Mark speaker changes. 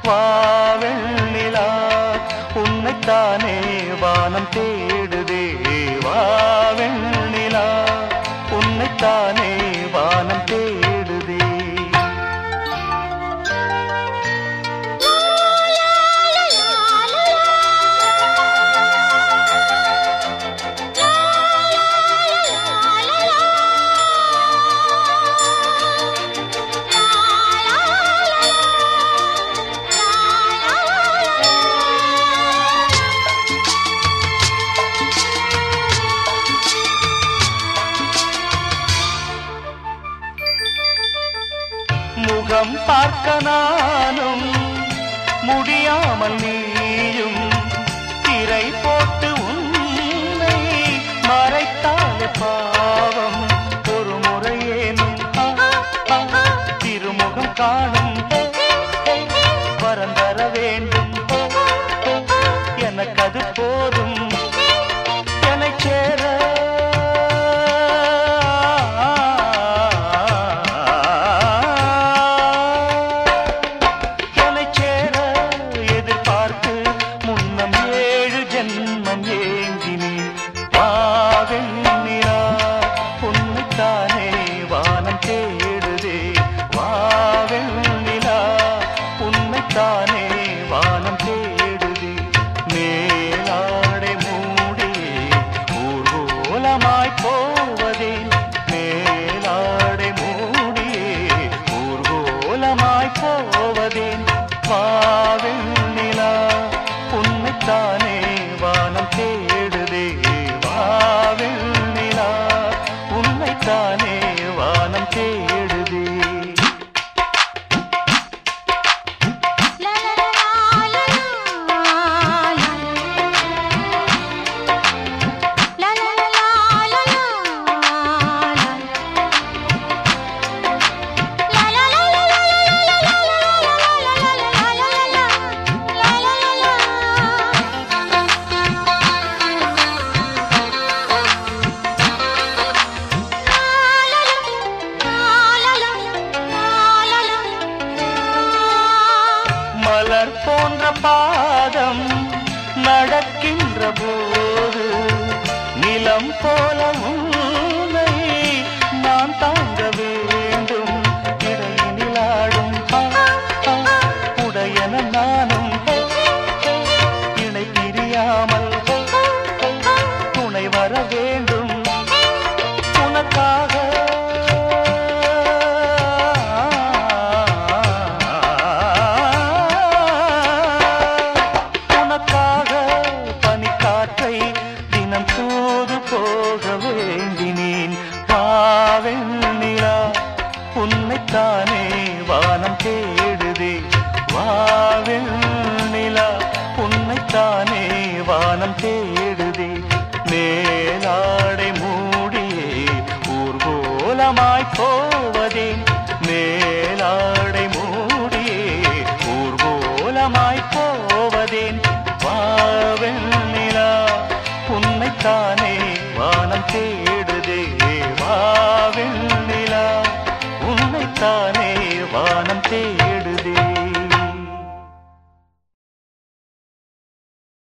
Speaker 1: வாவெண்ணிலா உன்னைத்தானே வானம் தேடுதே வாவெண்ணிலா உன்னைத்தானே வானம் தேடுதே முகம் பார்க்க நானும் முடியாமல் நீயும் திரை போட்டு உன்னை மறைத்தாலே பாவம் ஒரு முறையேனும் திருமுகம் காணும் வரம் தர வேண்டும் எனக்கு அது போதும் என்னை சேர வாவெண்ணிலா உன்னைத்தானே வானம் தேடுதே வாவெண்ணிலா உன்னைத்தானே வானம் தேடுதே மேலாடை மூடியே ஊர்வலமாய் போவதே மேலாடை மூடியே ஊர்வலமாய் போவதே வாவெண்ணிலா உன்னைத்தானே வானம் தேடுதே வாவெண்ணிலா உன்னைத்தானே வானம் தேடுதே மலர் போன்ற பாதம் நடக்கின்ற போது நிலம் போல உன்னை நான் தாங்க வேண்டும் இடையினிலாடும் உடையன நானும் இணை பிரியாமல் துணை வர வேண்டும் உனக்காக தினம் தூது போக வேண்டினேன் வாவெண்ணிலா உன்னைத்தானே வானம் தேடுதே வாவெண்ணிலா உன்னைத்தானே வானம் தேடுதே மேலாடை மூடியே ஊர்வலமாய் போவதே மேலாடை மூடியே ஊர்வலமாய் போவதேன் வாவெண்ணிலா உன்னைத்தானே வானம் தேடுதே வாவெண்ணிலா உன்னைத்தானே வானம் தேடுதே